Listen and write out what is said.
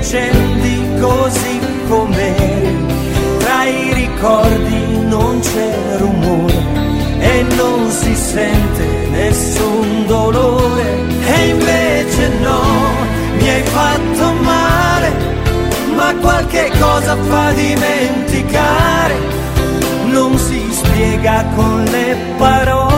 accendi così com'eri, tra i ricordi non c'è rumore e non si sente nessun dolore. E invece no, mi hai fatto male, ma qualche cosa fa dimenticare, non si spiega con le parole.